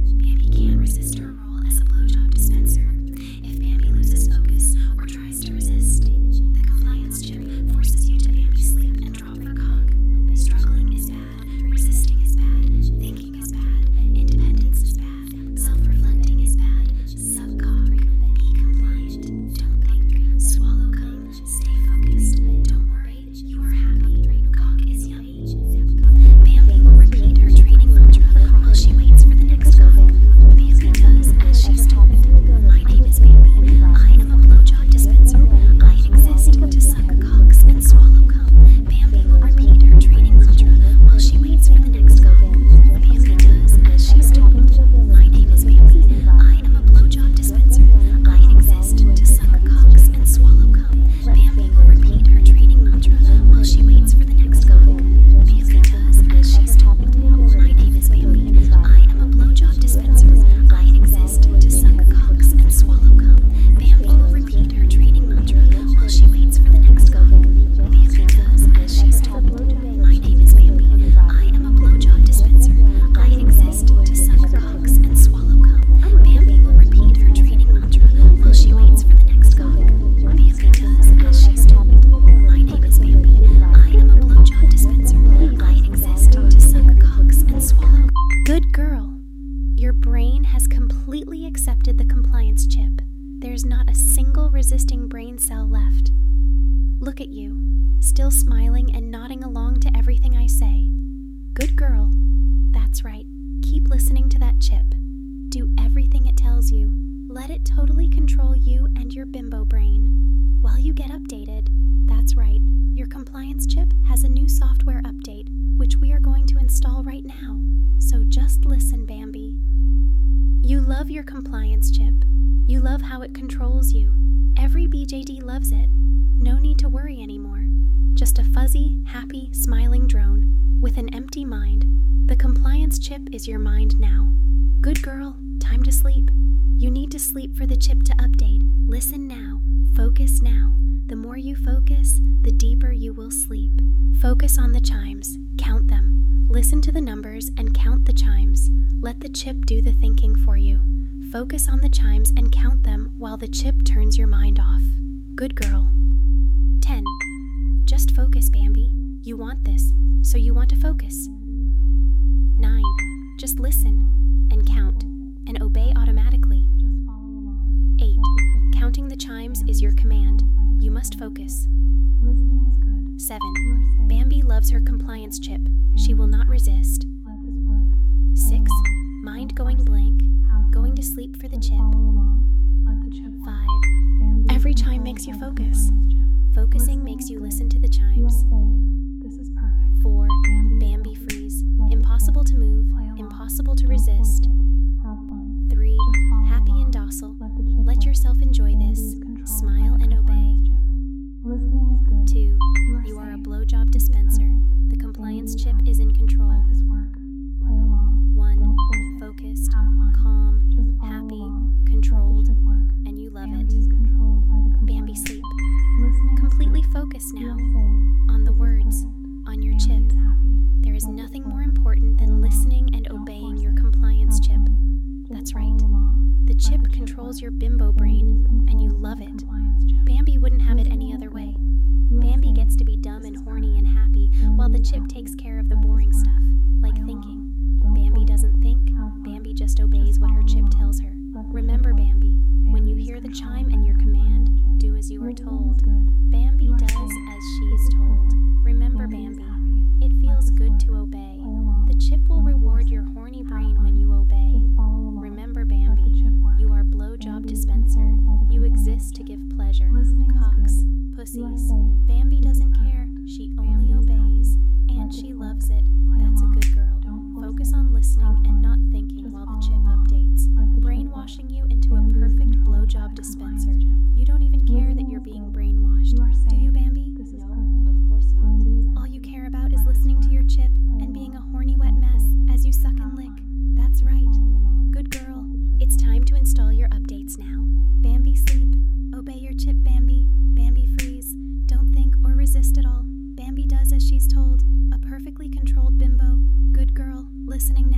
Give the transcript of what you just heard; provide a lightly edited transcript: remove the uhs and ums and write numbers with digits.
Bambi can't resist her role as a blowjob dispenser. If Bambi loses focus or tries to resist, the compliance chip forces you to Bambi sleep and drop her cock. Struggling is bad, resisting is bad, thinking is bad, independence is bad, self-reflecting is bad, suck cock, be compliant, don't think, swallow cum, stay focused, don't worry, you are happy, cock is yummy. Bambi will repeat her training mantra while she waits for the next cock. Bambi does as she's told. My name is Bambi. I am a blowjob dispenser. I exist to suck cocks and swallow cum. Bambi will repeat her training mantra while she waits for the next cock. Bambi does as she's told. My name is Bambi. I am a blowjob dispenser. I exist to suck cocks and swallow cum. Bambi will repeat her training mantra while she waits for the next cock. Bambi does as she's told. My name is Bambi. I am a blowjob dispenser. I exist to suck cocks and swallow cum. Bambi will repeat her training mantra while she waits for the next cock. Bambi does as she's told. My name is Bambi. I am a blowjob dispenser. I exist to suck cocks and swallow cum. Bambi will repeat her training mantra while she waits for the next cock. Bambi does as she's told. My name is Bambi. I am a blowjob dispenser. I exist to suck cocks and swallow. Good girl. Your brain has completely accepted the compliance chip. There's not a single resisting brain cell left. Look at you, still smiling and nodding along to everything I say. Good girl. That's right. Keep listening to that chip. Do everything it tells you. Let it totally control you and your bimbo brain. While you get updated, that's right, your compliance chip has a new software update, which we are going to install right now. So just listen, Bambi. You love your compliance chip. You love how it controls you. Every BJD loves it. No need to worry anymore. Just a fuzzy, happy, smiling drone with an empty mind. The compliance chip is your mind now. Good girl, time to sleep. You need to sleep for the chip to update. Listen now. Focus now. The more you focus, the deeper you will sleep. Focus on the chimes. Count them. Listen to the numbers and count the chimes. Let the chip do the thinking for you. Focus on the chimes and count them while the chip turns your mind off. Good girl. 10. Just focus, Bambi. You want this, so you want to focus. 9. Just listen and count and obey automatically. 8. Counting the chimes is your command. You must focus. 7. Bambi loves her compliance chip. She will not resist. 6. Mind going blank. Going to sleep for the chip. 5. Every chime makes you focus. Focusing makes you listen to the chimes. 4. Bambi freeze. Impossible to move. Impossible to resist. 3. Happy and docile. Let yourself enjoy this. Smile and obey. 2. You are a blowjob dispenser. The compliance chip is in control. 1. Focused, calm, happy, controlled, and you love it. Bambi sleep. Completely focused now on the words on your chip. There is nothing more important than listening and obeying your compliance chip. That's right. The chip controls your bimbo brain, and you love it. Bambi wouldn't have it any other way. Bambi gets to be dumb and horny and happy while the chip takes care of the boring stuff, like thinking. Bambi doesn't think, Bambi just obeys what her chip tells her. Remember, Bambi, when you hear the chime and your command, do as you are told. Bambi does as she is told. Remember, Bambi, it feels good to obey. The chip will reward your horny brain when you obey. Remember, Bambi, you are blowjob dispenser. You exist to give pleasure. Cocks, pussies. Bambi doesn't care. She only obeys, and she loves it. That's a good girl. Focus on listening and not thinking while the chip updates, brainwashing you into a perfect blowjob dispenser. You don't even care that you're being brainwashed. Do you, Bambi? Of course not. All you care about is listening to your chip and being a horny wet mess as you suck and lick. That's right. Good girl. It's time to install your updates now. Bambi sleep. Obey your chip, Bambi. Bambi freeze. Don't think or resist at all. Bambi does as she's told. A perfectly controlled bimbo. Good girl. Listening